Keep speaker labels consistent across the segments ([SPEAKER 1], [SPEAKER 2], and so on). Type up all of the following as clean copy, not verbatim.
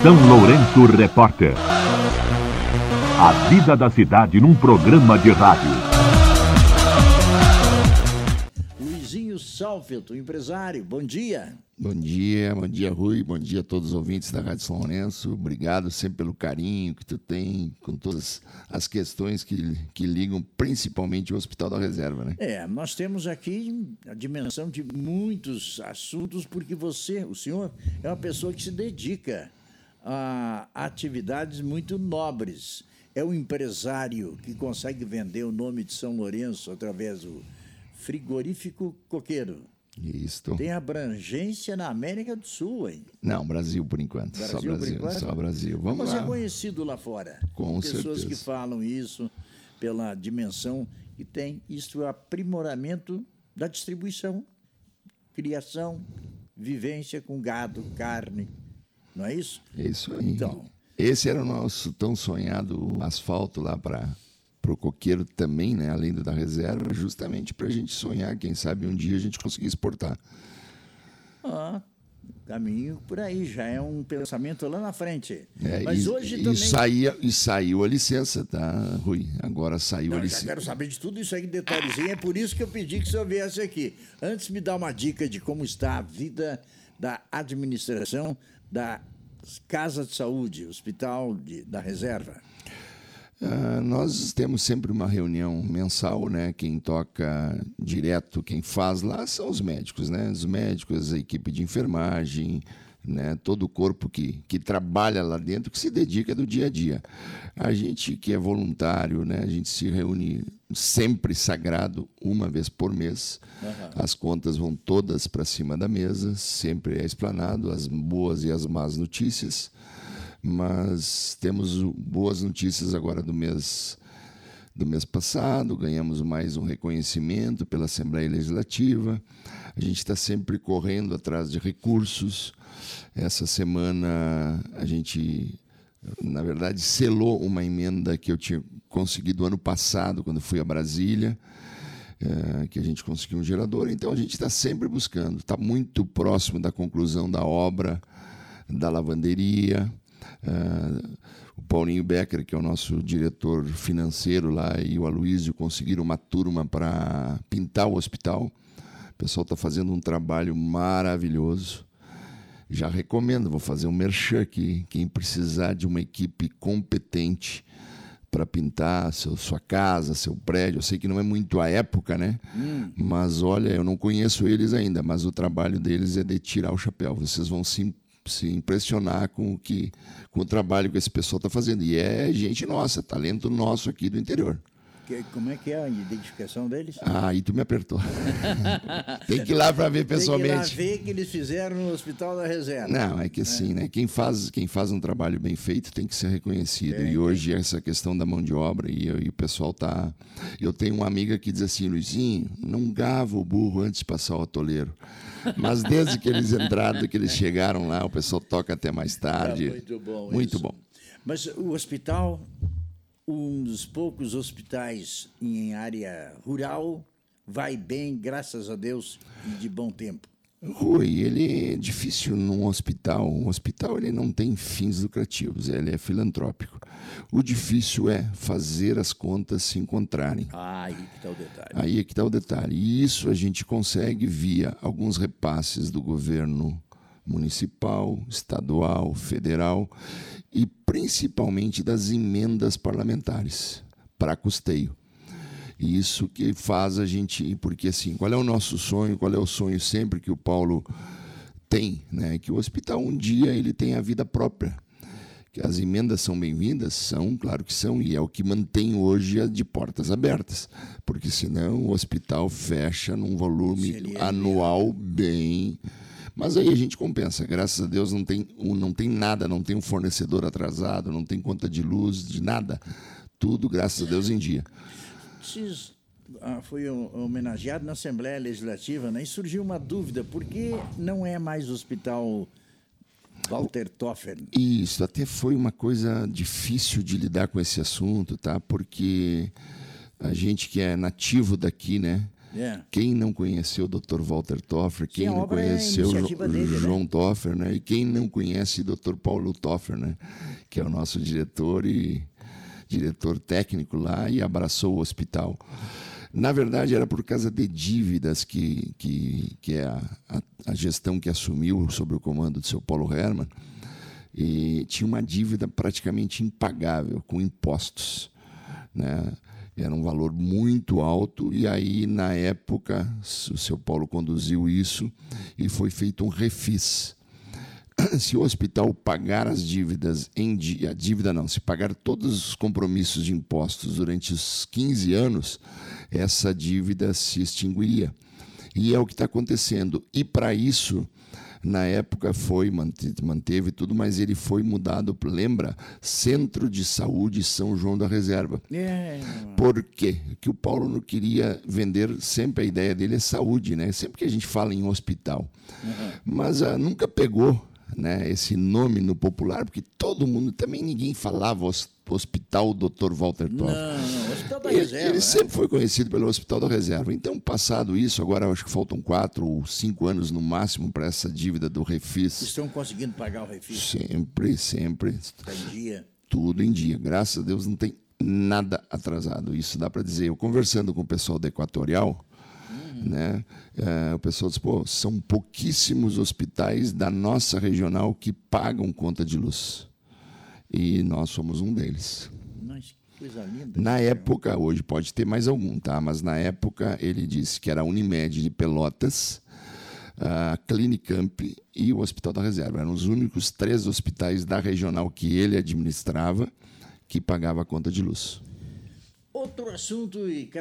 [SPEAKER 1] São Lourenço Repórter. A vida da cidade num programa de rádio.
[SPEAKER 2] Luizinho Salfeto, empresário, bom dia.
[SPEAKER 3] Bom dia, Rui, bom dia a todos os ouvintes da Rádio São Lourenço. Obrigado sempre pelo carinho que tu tem com todas as questões que ligam principalmente o Hospital da Reserva, né?
[SPEAKER 2] Nós temos aqui a dimensão de muitos assuntos, porque o senhor, é uma pessoa que se dedica a atividades muito nobres. É um empresário que consegue vender o nome de São Lourenço através do frigorífico Coqueiro.
[SPEAKER 3] Isso.
[SPEAKER 2] Tem abrangência na América do Sul, hein?
[SPEAKER 3] Não, Brasil por enquanto.
[SPEAKER 2] Só Brasil.
[SPEAKER 3] Só Brasil. Vamos
[SPEAKER 2] lá.
[SPEAKER 3] Mas
[SPEAKER 2] é conhecido lá fora.
[SPEAKER 3] Com
[SPEAKER 2] pessoas
[SPEAKER 3] certeza.
[SPEAKER 2] Que falam isso pela dimensão que tem. Isso é aprimoramento da distribuição, criação, vivência com gado, carne. Não é isso?
[SPEAKER 3] É isso aí.
[SPEAKER 2] Então,
[SPEAKER 3] esse era o nosso tão sonhado asfalto lá para o Coqueiro também, né? Além do da reserva, justamente para a gente sonhar, quem sabe um dia a gente conseguir exportar.
[SPEAKER 2] Caminho por aí, já é um pensamento lá na frente.
[SPEAKER 3] Mas
[SPEAKER 2] hoje também...
[SPEAKER 3] E saiu a licença, tá, Rui? Agora saiu a licença.
[SPEAKER 2] Já quero saber de tudo isso aí, detalhezinho. É por isso que eu pedi que o senhor viesse aqui. Antes, me dá uma dica de como está a vida da administração da Casa de Saúde, Hospital da Reserva.
[SPEAKER 3] Nós temos sempre uma reunião mensal, né? Quem toca direto, quem faz lá são os médicos, né? Os médicos, a equipe de enfermagem, né? Todo o corpo que trabalha lá dentro, que se dedica do dia a dia. A gente que é voluntário, né? A gente se reúne sempre sagrado, uma vez por mês. As contas vão todas para cima da mesa, sempre é explanado as boas e as más notícias. Mas temos boas notícias agora do mês passado, ganhamos mais um reconhecimento pela Assembleia Legislativa. A gente está sempre correndo atrás de recursos. Essa semana a gente, na verdade, selou uma emenda que eu tinha conseguido ano passado, quando fui a Brasília, que a gente conseguiu um gerador. Então a gente está sempre buscando, está muito próximo da conclusão da obra da lavanderia. O Paulinho Becker, que é o nosso diretor financeiro lá, e o Aloysio conseguiram uma turma para pintar o hospital. O pessoal está fazendo um trabalho maravilhoso. Já recomendo, vou fazer um merchan aqui. Quem precisar de uma equipe competente para pintar sua casa, seu prédio, eu sei que não é muito a época, né? Mas olha, eu não conheço eles ainda, mas o trabalho deles é de tirar o chapéu. Vocês vão se impressionar com o trabalho que esse pessoal está fazendo. E é gente nossa, talento nosso aqui do interior.
[SPEAKER 2] Como é que é a identificação deles?
[SPEAKER 3] Aí tu me apertou. Tem que ir lá para ver pessoalmente.
[SPEAKER 2] Tem que ir lá ver que eles fizeram no Hospital da Reserva.
[SPEAKER 3] Não, é que assim, né? Quem faz um trabalho bem feito tem que ser reconhecido. E hoje essa questão da mão de obra e o pessoal tá... Eu tenho uma amiga que diz assim, Luizinho, não gava o burro antes de passar o atoleiro. Mas desde que eles entraram, que eles chegaram lá, o pessoal toca até mais tarde.
[SPEAKER 2] Muito bom.
[SPEAKER 3] Muito bom.
[SPEAKER 2] Mas o hospital, um dos poucos hospitais em área rural, vai bem, graças a Deus, e de bom tempo.
[SPEAKER 3] Rui, ele é difícil num hospital. Um hospital ele não tem fins lucrativos, ele é filantrópico. O difícil é fazer as contas se encontrarem.
[SPEAKER 2] Aí que está o detalhe.
[SPEAKER 3] Aí é que está o detalhe. E isso a gente consegue via alguns repasses do governo municipal, estadual, federal e principalmente das emendas parlamentares para custeio. E isso que faz a gente... Porque, assim, qual é o nosso sonho? Qual é o sonho sempre que o Paulo tem? Né? Que o hospital, um dia, ele tenha a vida própria. Que as emendas são bem-vindas? São, claro que são. E é o que mantém hoje de portas abertas. Porque, senão, o hospital fecha num volume anual bem... Mas aí a gente compensa. Graças a Deus não tem nada, não tem um fornecedor atrasado, não tem conta de luz, de nada. Tudo, graças a Deus, em dia.
[SPEAKER 2] Foi homenageado na Assembleia Legislativa, né? E surgiu uma dúvida, por que não é mais o Hospital Walter Toffer?
[SPEAKER 3] Isso, até foi uma coisa difícil de lidar com esse assunto, tá? Porque a gente que é nativo daqui, né? Quem não conheceu o Dr. Walter Toffer, quem não conheceu o João Toffer, né? E quem não conhece o Dr. Paulo Toffer, né? Que é o nosso diretor técnico lá e abraçou o hospital. Na verdade, era por causa de dívidas que é a gestão que assumiu sob o comando do seu Paulo Hermann, e tinha uma dívida praticamente impagável com impostos, né? Era um valor muito alto, e aí, na época, o seu Paulo conduziu isso e foi feito um refis. Se o hospital pagar as dívidas em dia, se pagar todos os compromissos de impostos durante os 15 anos, essa dívida se extinguiria. E é o que está acontecendo. E para isso, na época manteve tudo, mas ele foi mudado, lembra? Centro de Saúde São João da Reserva. Por quê? Que o Paulo não queria vender, sempre a ideia dele é saúde, né? Sempre que a gente fala em hospital. Mas nunca pegou, né, esse nome no popular, porque todo mundo, também ninguém falava Hospital Dr. Walter Toffer.
[SPEAKER 2] Não, Hospital da Reserva.
[SPEAKER 3] Ele sempre foi conhecido pelo Hospital da Reserva. Então, passado isso, agora acho que faltam 4 ou 5 anos no máximo para essa dívida do refis.
[SPEAKER 2] Estão conseguindo pagar o refis?
[SPEAKER 3] Sempre.
[SPEAKER 2] Está em dia?
[SPEAKER 3] Tudo em dia. Graças a Deus não tem nada atrasado. Isso dá para dizer. Eu conversando com o pessoal da Equatorial, né, o pessoal diz, são pouquíssimos hospitais da nossa regional que pagam conta de luz. E nós somos um deles.
[SPEAKER 2] Nossa, que coisa linda.
[SPEAKER 3] Na época, hoje pode ter mais algum, tá? Mas na época ele disse que era a Unimed de Pelotas, a Clinicamp e o Hospital da Reserva. Eram os únicos 3 hospitais da regional que ele administrava que pagava a conta de luz.
[SPEAKER 2] Outro assunto,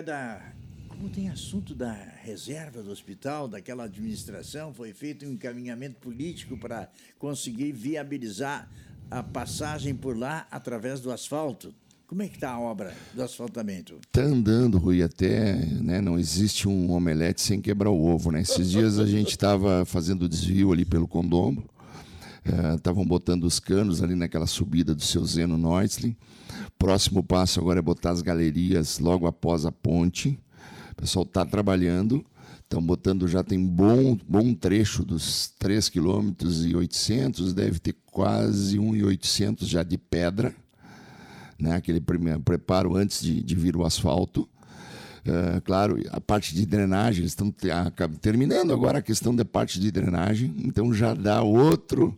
[SPEAKER 2] como tem assunto da reserva do hospital, daquela administração, foi feito um encaminhamento político para conseguir viabilizar a passagem por lá através do asfalto. Como é que está a obra do asfaltamento?
[SPEAKER 3] Está andando, Rui, até, né, não existe um omelete sem quebrar o ovo, né? Esses dias a gente estava fazendo desvio ali pelo Condombo, estavam botando os canos ali naquela subida do seu Zeno Neutzli. Próximo passo agora é botar as galerias logo após a ponte. O pessoal está trabalhando, estão botando, já tem bom trecho dos 3,8 km, deve ter quase 1,8 já de pedra, né? Aquele primeiro preparo antes de vir o asfalto. Claro, a parte de drenagem, eles estão terminando agora a questão da parte de drenagem, então já dá outro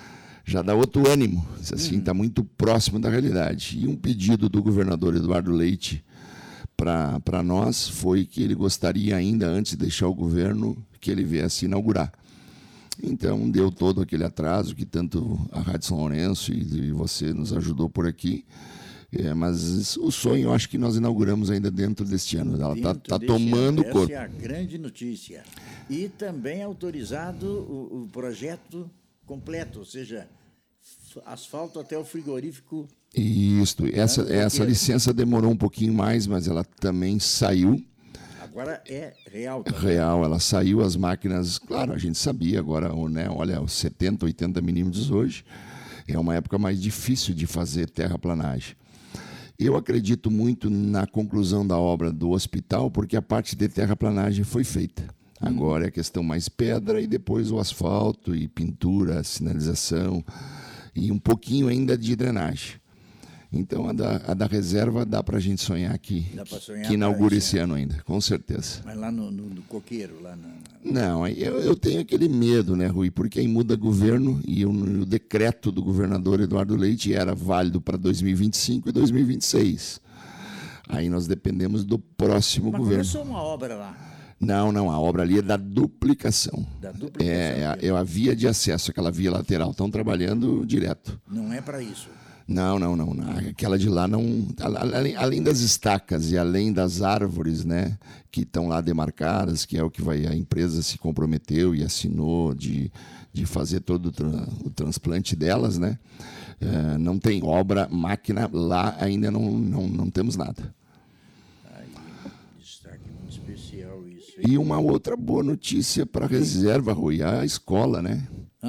[SPEAKER 3] ânimo, assim, está muito próximo da realidade. E um pedido do governador Eduardo Leite para nós foi que ele gostaria ainda, antes de deixar o governo, que ele viesse inaugurar. Então, deu todo aquele atraso que tanto a Rádio São Lourenço e você nos ajudou por aqui. Mas o sonho, eu acho que nós inauguramos ainda dentro deste ano. Ela está tomando corpo.
[SPEAKER 2] Essa é a grande notícia. E também autorizado o projeto completo, ou seja, asfalto até o frigorífico.
[SPEAKER 3] Isso, essa licença demorou um pouquinho mais, mas ela também saiu.
[SPEAKER 2] Agora é real também.
[SPEAKER 3] Real, ela saiu, as máquinas, claro, a gente sabia agora, né, olha, os 70, 80 milímetros hoje, é uma época mais difícil de fazer terraplanagem. Eu acredito muito na conclusão da obra do hospital, porque a parte de terraplanagem foi feita. Agora é a questão mais pedra e depois o asfalto e pintura, sinalização e um pouquinho ainda de drenagem. Então, a da reserva dá para a gente sonhar que inaugure esse ano ainda, com certeza.
[SPEAKER 2] Mas lá no coqueiro? Lá
[SPEAKER 3] Não, eu tenho aquele medo, né, Rui? Porque aí muda governo e o decreto do governador Eduardo Leite era válido para 2025 e 2026. Aí nós dependemos do próximo governo.
[SPEAKER 2] Mas começou uma obra lá.
[SPEAKER 3] Não, a obra ali é da duplicação.
[SPEAKER 2] Da duplicação.
[SPEAKER 3] É a via de acesso, aquela via lateral. Estão trabalhando direto.
[SPEAKER 2] Não é para isso.
[SPEAKER 3] Não. Aquela de lá não. Além das estacas e além das árvores, né, que estão lá demarcadas, que é o que a empresa se comprometeu e assinou de fazer todo o transplante delas, né? Não tem obra, máquina lá ainda não temos nada.
[SPEAKER 2] Destaque muito especial isso.
[SPEAKER 3] E uma outra boa notícia para a reserva, Rui, a escola, né?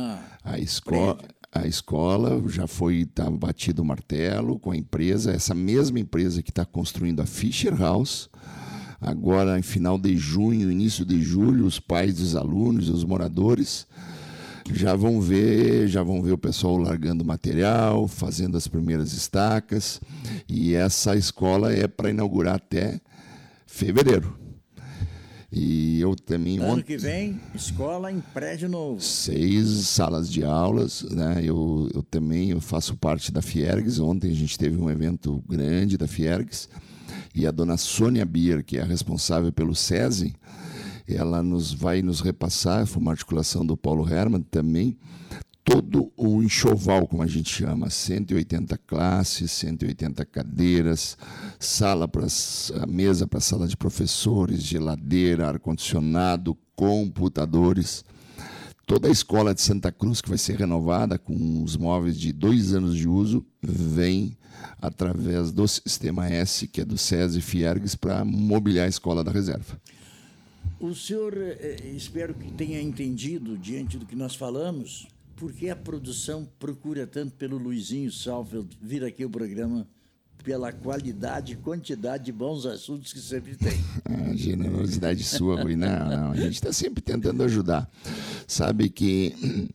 [SPEAKER 3] A escola já tá batido o martelo com a empresa, essa mesma empresa que está construindo a Fischer House. Agora, em final de junho, início de julho, os pais dos alunos, os moradores, já vão ver o pessoal largando material, fazendo as primeiras estacas. E essa escola é para inaugurar até fevereiro. E eu também...
[SPEAKER 2] Ano que vem, escola em prédio novo.
[SPEAKER 3] 6 salas de aulas, né? Eu também faço parte da Fiergs. Ontem a gente teve um evento grande da Fiergs. E a dona Sônia Bier, que é a responsável pelo SESI, ela vai nos repassar, foi uma articulação do Paulo Hermann também, todo o enxoval, como a gente chama, 180 classes, 180 cadeiras, mesa para sala de professores, geladeira, ar-condicionado, computadores. Toda a escola de Santa Cruz, que vai ser renovada com os móveis de 2 anos de uso, vem através do Sistema S, que é do SESI Fiergs, para mobiliar a escola da reserva.
[SPEAKER 2] O senhor, espero que tenha entendido, diante do que nós falamos, por que a produção procura tanto pelo Luizinho Salfeld vir aqui ao programa, pela qualidade e quantidade de bons assuntos que sempre tem.
[SPEAKER 3] A generosidade sua, Rui. Não, a gente está sempre tentando ajudar. Sabe que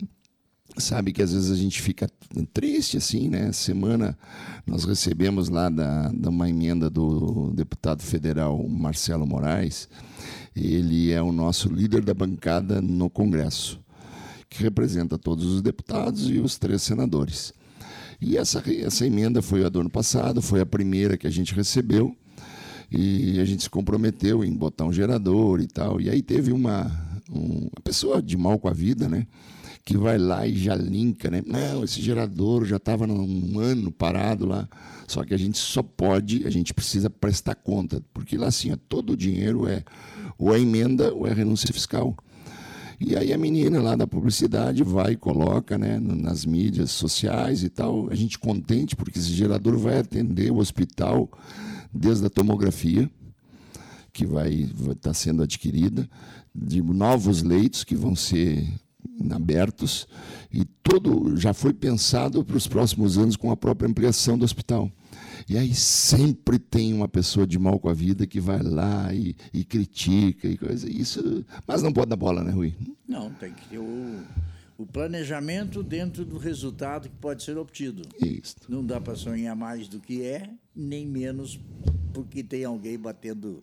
[SPEAKER 3] às vezes a gente fica triste, assim, né? Semana nós recebemos lá de uma emenda do deputado federal Marcelo Moraes. Ele é o nosso líder da bancada no Congresso, que representa todos os deputados e os 3 senadores. E essa emenda foi a do ano passado, foi a primeira que a gente recebeu, e a gente se comprometeu em botar um gerador e tal. E aí teve uma pessoa de mal com a vida, né, que vai lá e já linka, né? Não, esse gerador já estava um ano parado lá, só que a gente precisa prestar conta, porque lá assim, todo o dinheiro é ou a emenda ou é a renúncia fiscal. E aí a menina lá da publicidade vai e coloca, né, nas mídias sociais e tal, a gente contente, porque esse gerador vai atender o hospital desde a tomografia, que vai estar sendo adquirida, de novos leitos que vão ser abertos, e tudo já foi pensado para os próximos anos com a própria ampliação do hospital. E aí sempre tem uma pessoa de mal com a vida que vai lá e critica e coisa. Isso, mas não pode dar bola, né, Rui?
[SPEAKER 2] Não, tem que ter o planejamento dentro do resultado que pode ser obtido.
[SPEAKER 3] Isso.
[SPEAKER 2] Não dá para sonhar mais do que é, nem menos porque tem alguém batendo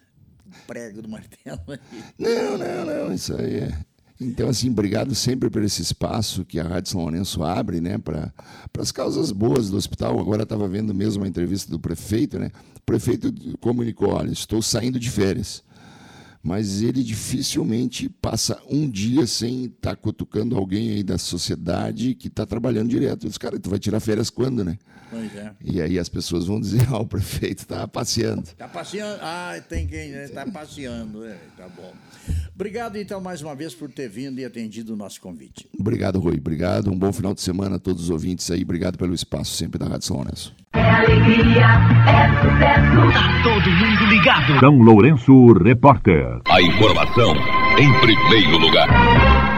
[SPEAKER 2] prego do martelo.
[SPEAKER 3] Não, isso aí é... Então, assim, obrigado sempre por esse espaço que a Rádio São Lourenço abre, né, para as causas boas do hospital. Agora estava vendo mesmo uma entrevista do prefeito, né? O prefeito comunicou, olha, estou saindo de férias. Mas ele dificilmente passa um dia sem estar cutucando alguém aí da sociedade que está trabalhando direto. Eu disse, cara, tu vai tirar férias quando, né?
[SPEAKER 2] Pois é.
[SPEAKER 3] E aí as pessoas vão dizer, o prefeito está passeando.
[SPEAKER 2] Está passeando? Tem quem está passeando. Tá bom. Obrigado, então, mais uma vez por ter vindo e atendido o nosso convite.
[SPEAKER 3] Obrigado, Rui. Obrigado. Um bom final de semana a todos os ouvintes aí. Obrigado pelo espaço sempre da Rádio São Lourenço.
[SPEAKER 4] É alegria, é sucesso. Tá todo mundo ligado.
[SPEAKER 1] São Lourenço Repórter.
[SPEAKER 5] A informação em primeiro lugar.